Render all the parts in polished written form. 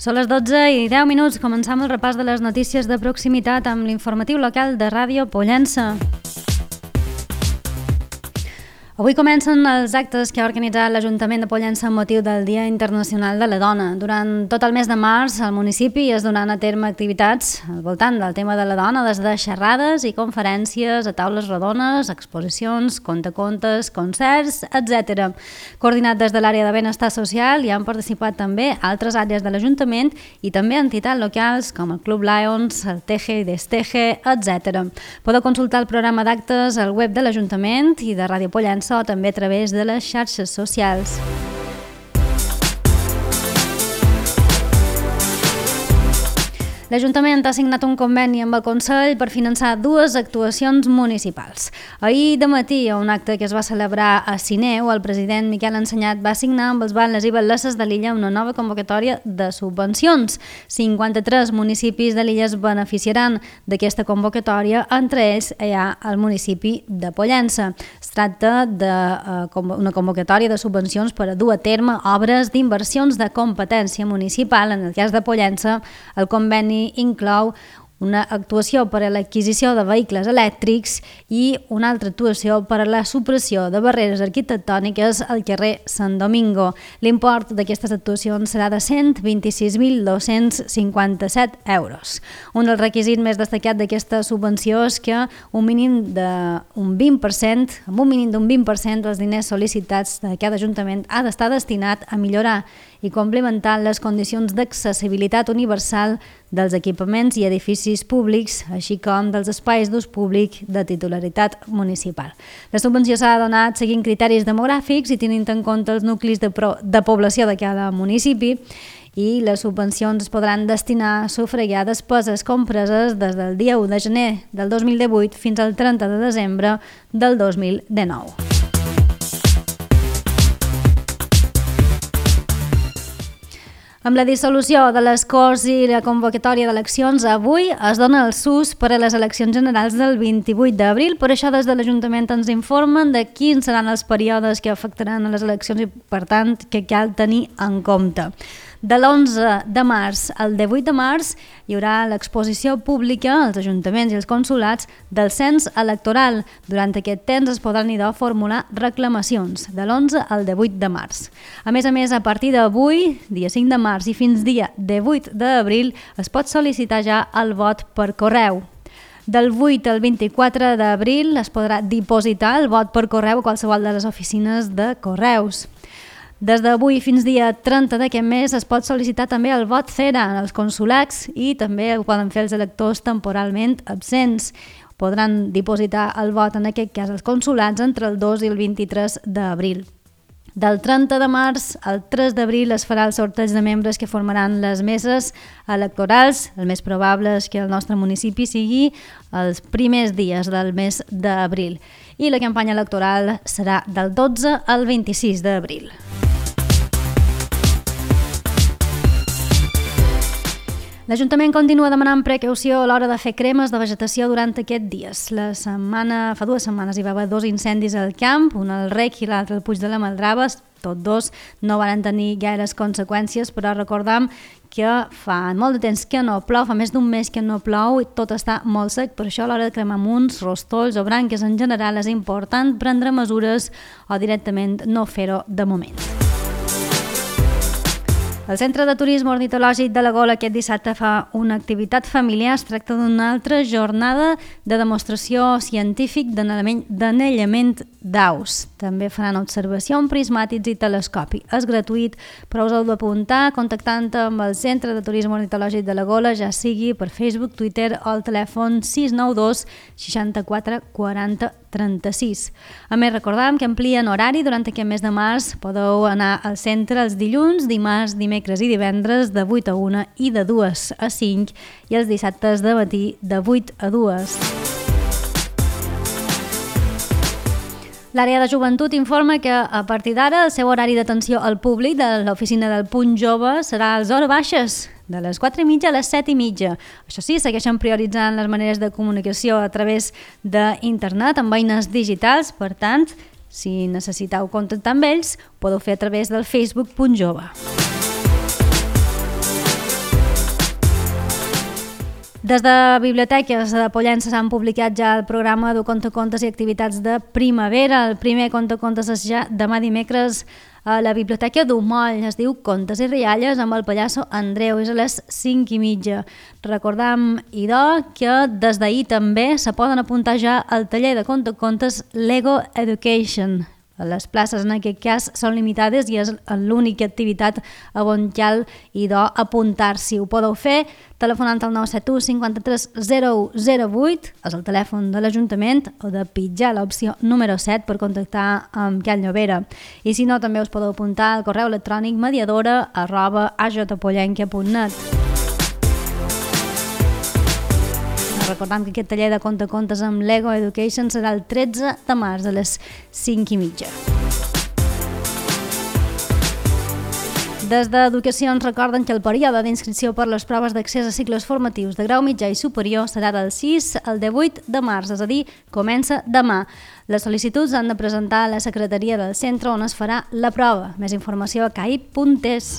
Són les 12:10, començam el repàs de les notícies de proximitat amb l'informatiu local de Ràdio Pollença. Avui comencen els actes que ha organitzat l'Ajuntament de Pollença amb motiu del Dia Internacional de la Dona. Durant tot el mes de març, al municipi es duran a terme activitats al voltant del tema de la dona, des de xerrades i conferències a taules rodones, exposicions, contacontes, concerts, etc. Coordinat des de l'àrea de benestar social, hi han participat també altres àrees de l'Ajuntament i també entitats locals com el Club Lions, el Teje i Desteje, etc. Podeu consultar el programa d'actes al web de l'Ajuntament i de Ràdio Pollença o també a través de les xarxes socials. L'Ajuntament ha signat un conveni amb el Consell per finançar dues actuacions municipals. Ahir de matí, a un acte que es va celebrar a Sineu, el president Miquel Ensenyat va signar amb els batlles i batlesses de l'illa una nova convocatòria de subvencions. 53 municipis de l'illa es beneficiaran d'aquesta convocatòria, entre ells hi ha el municipi de Pollença. Es tracta d'una convocatòria de subvencions per a dur a terme obres d'inversions de competència municipal. En el cas de Pollença, el conveni inclou una actuació per a l'adquisició de vehicles elèctrics i una altra actuació per a la supressió de barreres arquitectòniques al carrer Sant Domingo. L'import d'aquestes actuacions serà de 126.257 euros. Un dels requisits més destacats d'aquesta subvenció és que amb un mínim d'un 20% dels diners sol·licitats de cada ajuntament ha d'estar destinat a millorar i complementar les condicions d'accessibilitat universal dels equipaments i edificis públics, així com dels espais d'ús públic de titularitat municipal. La subvenció s'ha donat seguint criteris demogràfics i tenint en compte els nuclis de població de cada municipi, i les subvencions es podran destinar a sufragar despeses compreses des del dia 1 de gener del 2018 fins al 30 de desembre del 2019. Amb la dissolució de les Corts i la convocatòria d'eleccions, avui es dona el SUS per a les eleccions generals del 28 d'abril. Per això, des de l'Ajuntament ens informen de quins seran els períodes que afectaran a les eleccions i, per tant, que cal tenir en compte. De l'11 de març al 18 de març hi haurà l'exposició pública als ajuntaments i als consolats del cens electoral. Durant aquest temps es podran formular reclamacions, de l'11 al 18 de març. A més, a partir d'avui, dia 5 de març i fins dia 18 d'abril, es pot sol·licitar ja el vot per correu. Del 8 al 24 d'abril es podrà dipositar el vot per correu a qualsevol de les oficines de correus. Des d'avui fins dia 30 d'aquest mes es pot sol·licitar també el vot cera en els consolats i també ho poden fer els electors temporalment absents. Podran dipositar el vot, en aquest cas els consolats, entre el 2 i el 23 d'abril. Del 30 de març al 3 d'abril es farà el sorteig de membres que formaran les meses electorals. El més probable és que el nostre municipi sigui els primers dies del mes d'abril. I la campanya electoral serà del 12 al 26 d'abril. L'Ajuntament continua demanant precaució a l'hora de fer cremes de vegetació durant aquests dies. Fa 2 setmanes hi va haver 2 incendis al camp, un al Rec i l'altre al Puig de la Maldrava. Tots 2 no van tenir gaires conseqüències, però recordem que fa molt de temps que no plou, fa més d'un mes que no plou i tot està molt sec. Per això a l'hora de cremar munts, rostolls o branques en general és important prendre mesures o directament no fer-ho de moment. El Centre de Turisme Ornitològic de la Gola aquest dissabte fa una activitat familiar. Es tracta d'una altra jornada de demostració científic d'anellament d'aus. També faran observació amb prismàtics i telescopi. És gratuït, però us heu d'apuntar contactant amb el Centre de Turisme Ornitològic de la Gola, ja sigui per Facebook, Twitter o el telèfon 692 64 40 36. A més, recordem que amplien horari durant aquest mes de març. Podeu anar al centre els dilluns, dimarts, dimecres i divendres de 8 a 1 i de 2 a 5 i els dissabtes de matí de 8 a 2. L'àrea de joventut informa que a partir d'ara el seu horari d'atenció al públic de l'oficina del Punt Jove serà a les hores baixes, de les 4:30 a les 7:30. Això sí, segueixen prioritzant les maneres de comunicació a través d'internet amb eines digitals. Per tant, si necessiteu contactar amb ells, podeu fer a través del Facebook Punt Jove. Des de biblioteques de Pollença s'han publicat ja el programa de contes i activitats de primavera. El primer contes és ja demà dimecres a la Biblioteca d'Umoll. Es diu Contes i rialles amb el pallasso Andreu. És a les 5:30. Recordam, idò, que des d'ahir també se poden apuntar ja al taller de contes Lego Education. Les places en aquest cas són limitades i és l'única activitat a on cal apuntar-s'hi. Ho podeu fer telefonant al 971 53 0108, és el telèfon de l'Ajuntament, o de pitjar l'opció número 7 per contactar amb Cal Llobera. I si no, també us podeu apuntar al correu electrònic mediadora@ajpollenca.net. Recordem que aquest taller de contes amb Lego Education serà el 13 de març a les 5:30. Des d'Educació ens recorden que el període d'inscripció per les proves d'accés a cicles formatius de grau mitjà i superior serà del 6 al 18 de març, és a dir, comença demà. Les sol·licituds han de presentar a la secretaria del centre on es farà la prova. Més informació a caip.es.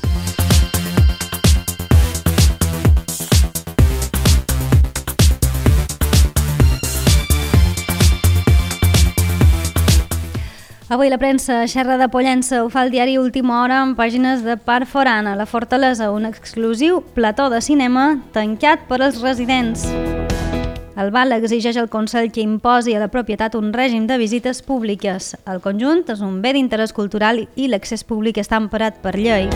Avui la premsa xerra de Pollença ho fa el diari Última Hora amb pàgines de Parc Forana, la Fortalesa, un exclusiu plató de cinema tancat per als residents. El Val exigeix al Consell que imposi a la propietat un règim de visites públiques. El conjunt és un bé d'interès cultural i l'accés públic està emparat per llei.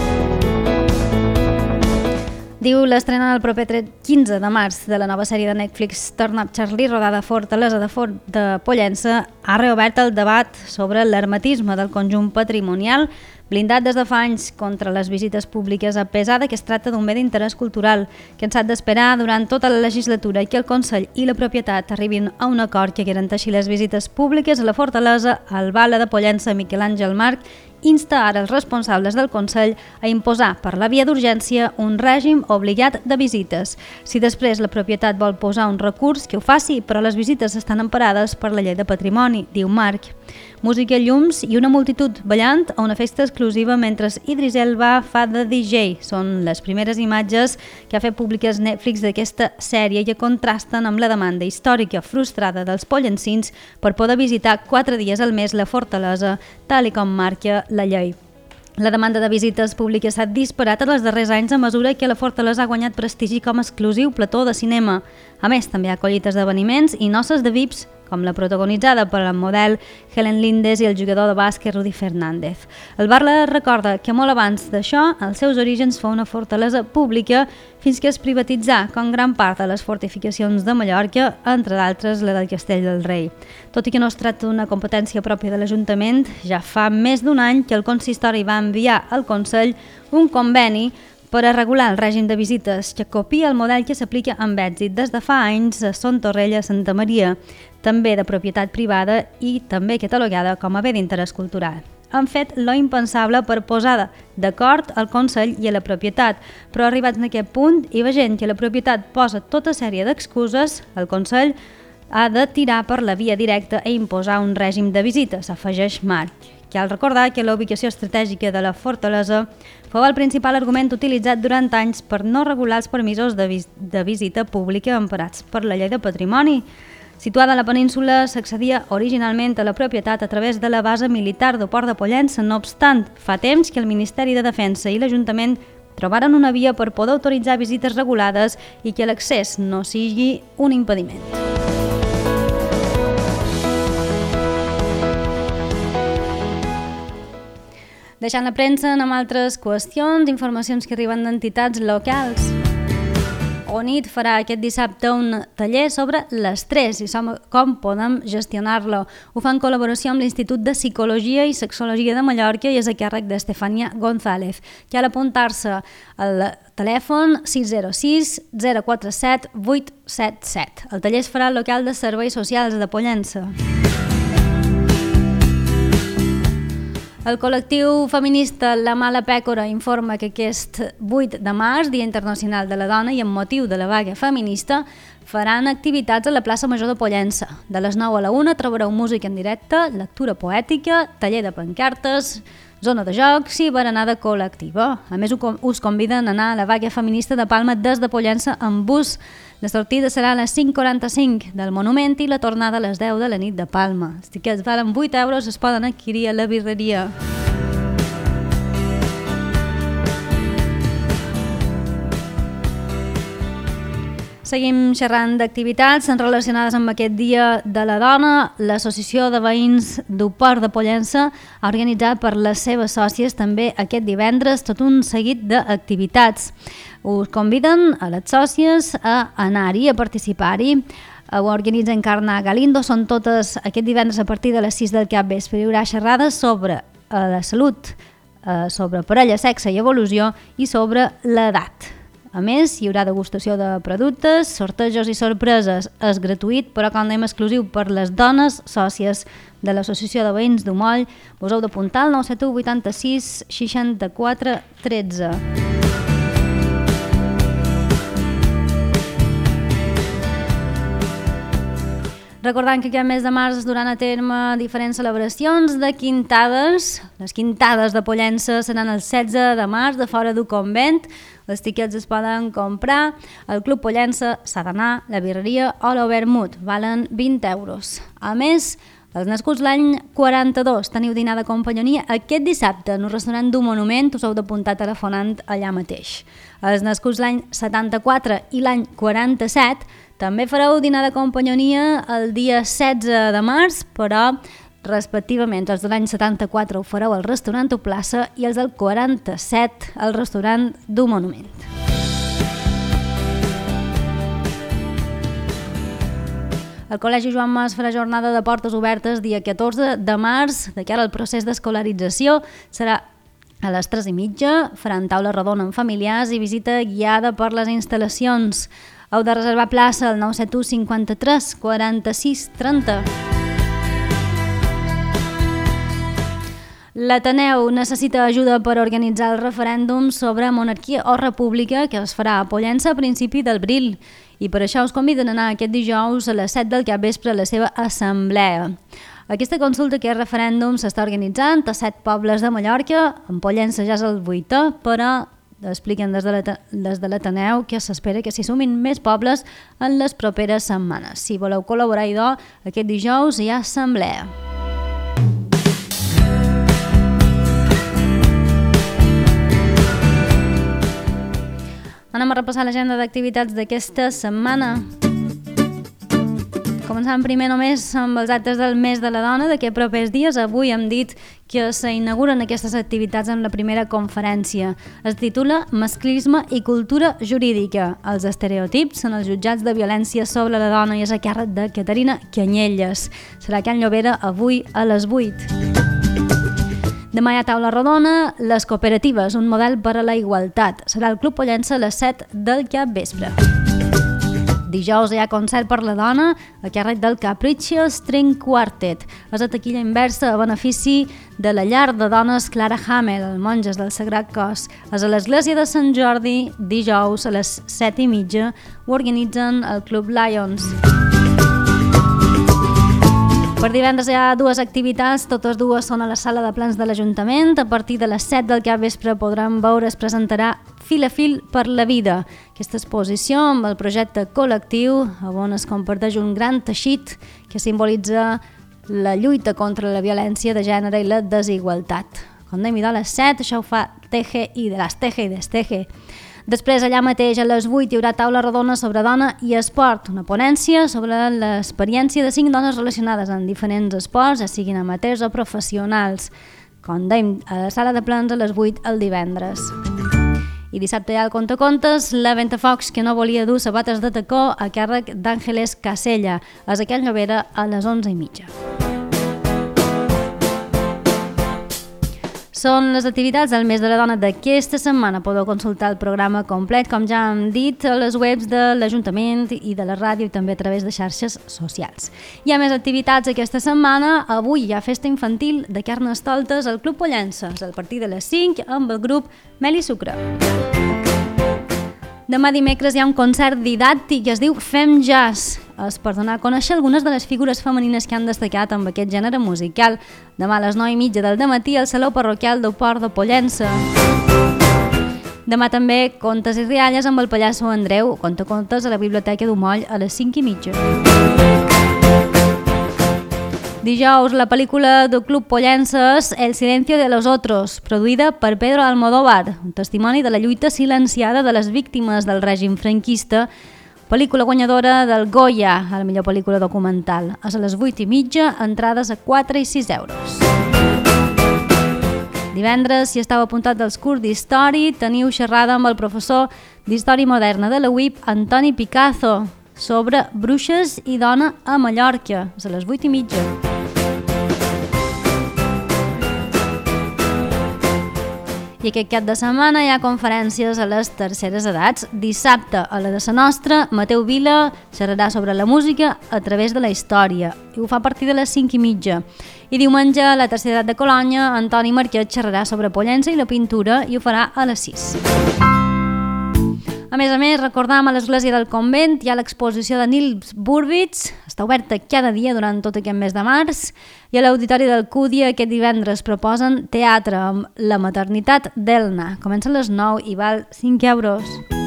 Diu l'estrena el proper 15 de març de la nova sèrie de Netflix Turn Up Charlie, rodada a Fortalesa de Pollença, ha reobert el debat sobre l'hermetisme del conjunt patrimonial, blindat des de fa anys contra les visites públiques, a pesar que es tracta d'un bé d'interès cultural, que ens ha d'esperar durant tota la legislatura i que el Consell i la propietat arribin a un acord que garanteixi les visites públiques a la Fortalesa. El Val de Pollença, Miquel Àngel Marc, insta ara els responsables del Consell a imposar per la via d'urgència un règim obligat de visites. Si després la propietat vol posar un recurs, que ho faci, però les visites estan emparades per la llei de patrimoni, diu Marc. Música, llums i una multitud ballant a una festa exclusiva mentre Idris Elba fa de DJ. Són les primeres imatges que ha fet públiques Netflix d'aquesta sèrie i que contrasten amb la demanda històrica frustrada dels pollencins per poder visitar 4 dies al mes la Fortalesa, tal com marca la llei. La demanda de visites públiques s'ha disparat en els darrers anys a mesura que la Fortalesa ha guanyat prestigi com a exclusiu plató de cinema. A més, també ha acollit esdeveniments i noces de VIPs, com la protagonitzada per el model Helen Lindes i el jugador de bàsquet Rudy Fernández. El Barla recorda que molt abans d'això, els seus orígens fou una fortalesa pública fins que es privatitzà com gran part de les fortificacions de Mallorca, entre d'altres la del Castell del Rei. Tot i que no es tracta d'una competència pròpia de l'Ajuntament, ja fa més d'un any que el consistori va enviar al Consell un conveni per a regular el règim de visites, que copia el model que s'aplica amb èxit des de fa anys a Son Torrella, Santa Maria, també de propietat privada i també catalogada com a bé d'interès cultural. Han fet lo impensable per posar d'acord el Consell i a la propietat, però arribats en aquest punt i veient que la propietat posa tota sèrie d'excuses, el Consell ha de tirar per la via directa i imposar un règim de visites, afegeix Marc. Cal recordar que la ubicació estratègica de la Fortalesa fou el principal argument utilitzat durant anys per no regular els permisos de visita pública emparats per la llei de patrimoni. Situada a la península, s'accedia originalment a la propietat a través de la base militar del Port de Pollença. No obstant, fa temps que el Ministeri de Defensa i l'Ajuntament trobaren una via per poder autoritzar visites regulades i que l'accés no sigui un impediment. Deixant la premsa amb altres qüestions, informacions que arriben d'entitats locals. ONIT farà aquest dissabte un taller sobre l'estrès i com podem gestionar-lo. Ho fa en col·laboració amb l'Institut de Psicologia i Sexologia de Mallorca i és a càrrec d'Estefania González. Cal apuntar-se al telèfon 606 047 877. El taller es farà al local de Serveis Socials de Pollença. El col·lectiu feminista La Mala Pècora informa que aquest 8 de març, Dia Internacional de la Dona, i amb motiu de la vaga feminista, faran activitats a la plaça Major de Pollença. De les 9 a la 1 trobareu música en directe, lectura poètica, taller de pancartes, zona de jocs i berenada col·lectiva. A més, us conviden a anar a la vaga feminista de Palma des de Pollença amb bus. La sortida serà a les 5:45 del Monument i la tornada a les 10 de la nit de Palma. Els tiquets valen 8 euros, es poden adquirir a la birreria. Seguim xerrant d'activitats relacionades amb aquest Dia de la Dona. L'Associació de Veïns d'Uport de Pollença ha organitzat per les seves sòcies també aquest divendres tot un seguit d'activitats. Us conviden a les sòcies a anar-hi, a participar-hi. Ho organitza Encarna Galindo, són totes aquest divendres a partir de les 6 del capvespre. Hi haurà xerrades sobre la salut, sobre parella, sexe i evolució i sobre l'edat. A més, hi haurà degustació de productes, sortejos i sorpreses. És gratuït, però com dèiem, exclusiu per les dones sòcies de l'Associació de Veïns d'Umoll. Vos heu d'apuntar al 971 86 64 13. Recordant que aquest mes de març es duran a terme diferents celebracions de quintades. Les quintades de Pollença seran el 16 de març de fora d'un convent. Els tiquets es poden comprar al Club Pollença, s'ha d'anar, la birreria o l'Overmut. Valen 20 euros. A més, els nascuts l'any 42 teniu dinar de companyonia aquest dissabte en un restaurant d'un Monument. Us heu d'apuntar telefonant allà mateix. Els nascuts l'any 74 i l'any 47 també fareu dinar de companyonia el dia 16 de març, però respectivament els de l'any 74 ho fareu al restaurant o plaça i els del 47 al restaurant d'un Monument. El Col·legi Joan Mas farà jornada de portes obertes dia 14 de març. De cara al procés d'escolarització serà a les 3:30. Faran taula rodona amb familiars i visita guiada per les instal·lacions. Heu de reservar plaça al 971 53 46 30. L'Ateneu necessita ajuda per organitzar el referèndum sobre monarquia o república que es farà a Pollença a principi d'abril i per això us conviden a anar aquest dijous a les 7 del capvespre a la seva assemblea. Aquesta consulta, aquest referèndum, s'està organitzant a 7 pobles de Mallorca. En Pollença ja és el 8è, però expliquen des de l'Ateneu que s'espera que s'hi sumin més pobles en les properes setmanes. Si voleu col·laborar, idò, aquest dijous hi ha assemblea. Anem a repassar l'agenda d'activitats d'aquesta setmana. Començant primer només amb els actes del mes de la dona d'aquests propers dies. Avui hem dit que s'inauguren aquestes activitats en la primera conferència. Es titula Masclisme i cultura jurídica. Els estereotips en els jutjats de violència sobre la dona i és a càrrec de Caterina Canyelles. Serà a Can Llobera avui a les 8. Demà hi ha taula rodona, les cooperatives, un model per a la igualtat. Serà al Club Pollença a les 7 del capvespre. Dijous hi ha concert per la dona a càrrec del Capriccio String Quartet. És a taquilla inversa a benefici de la llar de dones Clara Hamel, els monges del Sagrat Cos. És a l'església de Sant Jordi, dijous a les 7:30. Ho organitzen el Club Lions. Per divendres hi ha dues activitats, totes dues són a la sala de plans de l'Ajuntament. A partir de les 7 del capvespre podran veure, es presentarà Fil a fil per la vida. Aquesta exposició amb el projecte col·lectiu on es comparteix un gran teixit que simbolitza la lluita contra la violència de gènere i la desigualtat. Com dèiem, a les 7, això ho fa Teje i de las Teje i Desteje. Després, allà mateix, a les 8, hi haurà taula rodona sobre dona i esport, una ponència sobre l'experiència de 5 dones relacionades en diferents esports, ja siguin amateurs o professionals. Com dèiem, a la sala de plans a les 8 el divendres. I dissabte hi ha el contacontes, la Ventafocs que no volia dur sabates de tacó a càrrec d'Àngeles Casella. És a Can Llobera a les 11:30. Són les activitats del mes de la dona d'aquesta setmana. Podeu consultar el programa complet, com ja hem dit, a les webs de l'Ajuntament i de la ràdio i també a través de xarxes socials. Hi ha més activitats aquesta setmana. Avui hi ha festa infantil de Carnestoltes al Club Pollença. És a partir de les 5 amb el grup Mel i Sucre. Demà dimecres hi ha un concert didàctic que es diu Fem Jazz. És per donar a conèixer algunes de les figures femenines que han destacat amb aquest gènere musical. Demà a les 9:30 del dematí al Saló Parroquial d'Uport de Pollença. Demà també Contes i rialles amb el pallasso Andreu, contes a la Biblioteca d'Umoll a les 5:30. Dijous, la pel·lícula del Club Pollences El silencio de los otros, produïda per Pedro Almodóvar, un testimoni de la lluita silenciada de les víctimes del règim franquista, pel·lícula guanyadora del Goya, a la millor pel·lícula documental. És a les 8:30, entrades a 4 i 6 euros. Divendres, si estàu apuntat dels curs d'història, teniu xerrada amb el professor d'Història Moderna de la UIP, Antoni Picazo, sobre bruixes i dona a Mallorca, és a les 8:30. I aquest cap de setmana hi ha conferències a les terceres edats. Dissabte, a la de sa nostra, Mateu Vila xerrarà sobre la música a través de la història, i ho fa a partir de les 5:30. I diumenge, a la tercera edat de Colònia, Antoni Marquet xerrarà sobre Pollença i la pintura, i ho farà a les 6. A més, recordam a l'església del convent hi ha l'exposició de Nils Burbits, està oberta cada dia durant tot aquest mes de març, i a l'auditori del Cúdia aquest divendres proposen teatre amb La maternitat d'Elna. Comença a les 9 i val 5 euros.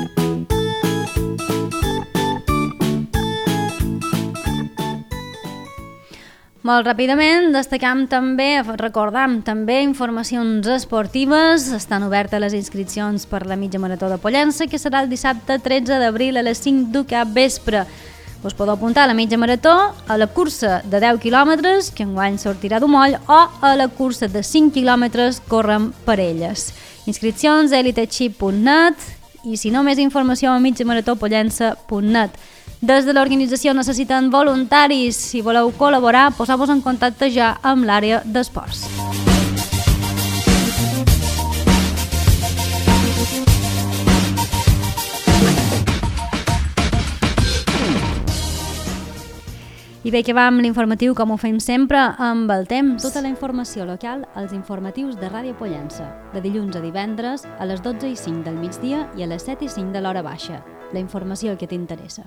Molt ràpidament, recordam també informacions esportives. Estan obertes les inscripcions per la mitja marató de Pollença, que serà el dissabte 13 d'abril a les 5 del capvespre. Us podeu apuntar a la mitja marató, a la cursa de 10 quilòmetres, que enguany sortirà d'Umoll, o a la cursa de 5 quilòmetres correm per elles. Inscripcions a elitechip.net i, si no, més informació a mitjamaratopollença.net. Des de l'organització necessiten voluntaris. Si voleu col·laborar, poseu-vos en contacte ja amb l'àrea d'esports. I bé, que va amb l'informatiu, com ho fem sempre, amb el temps. Tota la informació local als informatius de Ràdio Pollença, de dilluns a divendres a les 12:05 del migdia i a les 7:05 de l'hora baixa. La informació que t'interessa.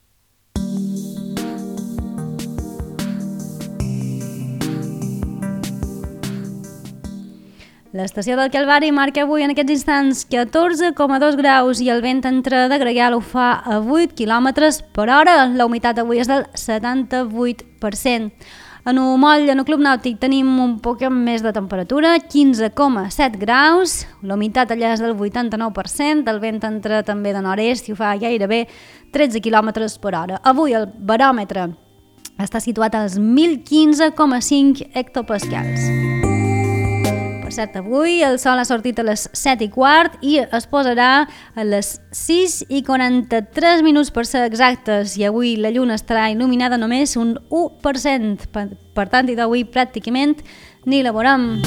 L'estació del Calvari marca avui en aquests instants 14,2 graus i el vent entre de Gregal ho fa a 8 km per hora. La humitat avui és del 78%. En Umoll, en el Club Nàutic, tenim un poc més de temperatura, 15,7 graus. La humitat allà és del 89%. El vent entra també de nord-est i ho fa gairebé 13 km per hora. Avui el baròmetre està situat als 1015,5 hectopascals. Per cert, avui el sol ha sortit a les 7:15 i es posarà a les 6:43 per ser exactes, i avui la lluna estarà il·luminada només un 1%, per tant, i d'avui pràcticament ni la veurem.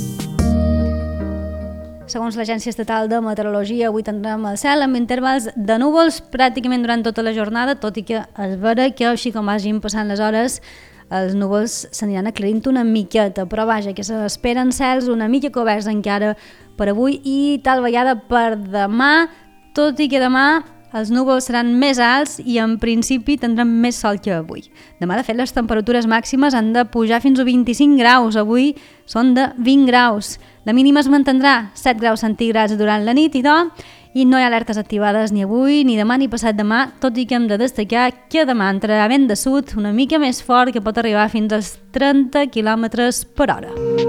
Segons l'Agència Estatal de Meteorologia, avui tindrem el cel amb intervals de núvols pràcticament durant tota la jornada, tot i que és vera que així com vagin passant les hores els núvols s'aniran aclarint una miqueta, però vaja, que s'esperen cels una mica coberts encara per avui i tal vegada per demà, tot i que demà els núvols seran més alts i en principi tindrem més sol que avui. Demà, de fet, les temperatures màximes han de pujar fins a 25 graus, avui són de 20 graus. La mínima es mantindrà 7 graus centígrads durant la nit i no hi ha alertes activades ni avui, ni demà, ni passat demà, tot i que hem de destacar que demà entrarà vent de sud una mica més fort, que pot arribar fins als 30 km per hora.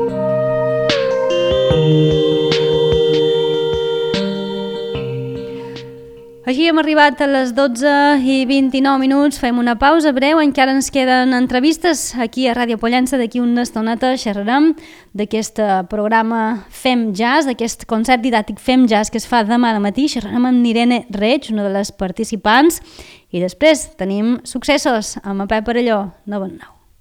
Així hem arribat a les 12:29. Fem una pausa breu, encara ens queden entrevistes aquí a Ràdio Pollença. D'aquí una estoneta xerrarem d'aquest programa Fem Jazz, d'aquest concert didàctic Fem Jazz que es fa demà al matí. Xerrarem amb Irene Reig, una de les participants, i després tenim successos amb a Pep Parelló, 9 en 9.